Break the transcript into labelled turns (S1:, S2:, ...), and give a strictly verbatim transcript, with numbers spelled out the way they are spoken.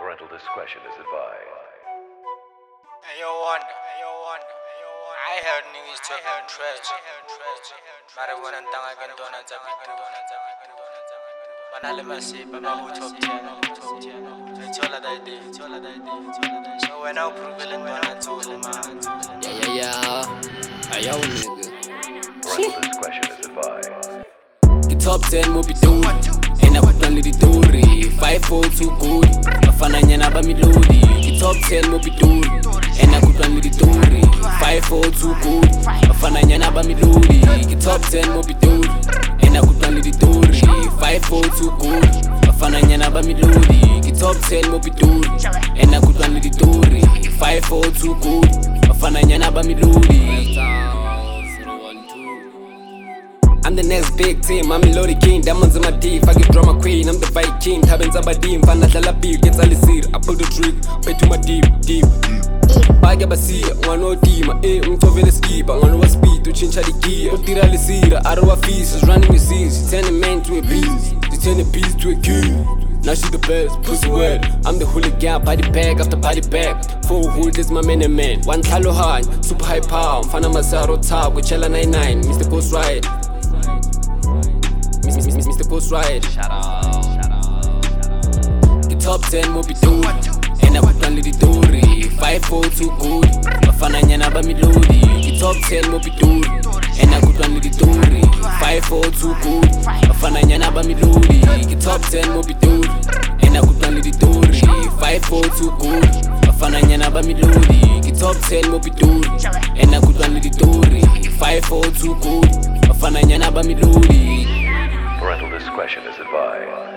S1: Parental discretion is advised.
S2: Hey, yo, Wonder. Hey, yo, Wonder. Hey, yo, Wonder. I heard niggas talking trash. Marijuana and Tanga can do not have it. Manale Masi, Baba who top ten. It's all that I did. It's all that I did. So when I prevalent on a total man.
S3: Yeah, yeah, yeah. Hey, yo, nigga.
S1: Parental discretion is advised.
S3: The top ten mo biduri enakutani liduri five four two good bafana nyana bamilodi. The top ten mo biduri enakutani liduri five four two good bafana nyana bamilodi. The top ten mo biduri enakutani liduri five four two good bafana nyana bamilodi. The top ten mo biduri enakutani liduri five four two good bafana nyana bamilodi. I'm the next big team, I'm a Lodi King, diamonds in my teeth, I get drama queen, I'm the Viking, Tabens Abadim, Van Natala Beer, gets Alisir, I pull the trick, pay to my deep, deep. Paga Basia, one more team, eh, um to the skip, I want to speed to change the key, Utira Lisira, Arawa Feast, is running the seas, she turn a man to a beast, she turn a beast to a king. Now she the best, pussy wet. I'm the hooligan, party bag after party bag. Full hood is my main man. One talo high, super high power. Fana Masaro top with Chella ninety-nine. Mister Ghost Ride. Mister Ghost Ride. Shout out, shout out, shout out. The top ten mo biduri enakutani liduri five four two good bafana nyana bamilodi. The top ten mo biduri enakutani liduri five four two good bafana nyana bamilodi. The top ten mo biduri enakutani liduri five four two good bafana nyana bamilodi. The top ten mo biduri enakutani liduri five four two good bafana nyana bamilodi.
S1: Parental discretion is advised.